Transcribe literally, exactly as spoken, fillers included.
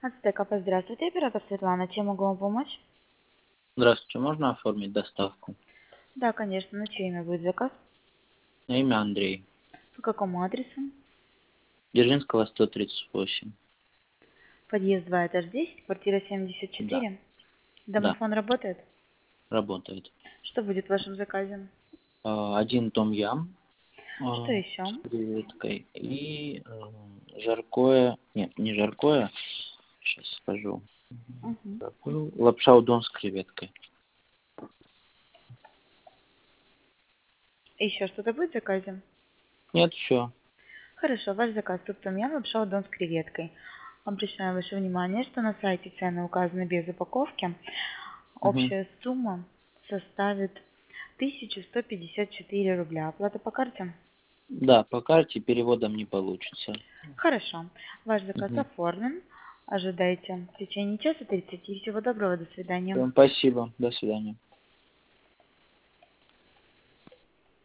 Ацтеков, здравствуйте, оператор Светлана, чем могу вам помочь? Здравствуйте, можно оформить доставку? Да, конечно, на чье имя будет заказ? На имя Андрей. По какому адресу? Дзержинского, сто тридцать восемь. Подъезд два, этаж десять, квартира семьдесят Да, четыре. да, Домофон работает? работает. Что будет в вашем заказе? А, Один том-ям Что а, еще? с креветкой и э, жаркое, нет, не жаркое, сейчас скажу. Угу. Забыл. Лапша удон с креветкой. Еще что-то будет в заказе? Нет, все. Хорошо, ваш заказ суп том ям, лапша удон с креветкой. Обращаю ваше внимание, что на сайте цены указаны без упаковки. Угу. Общая сумма составит тысяча сто пятьдесят четыре рубля. Оплата по карте? Да, по карте переводом не получится. Хорошо. Ваш заказ Угу. оформлен. Ожидайте в течение часа тридцати. Всего доброго. До свидания. Спасибо, до свидания.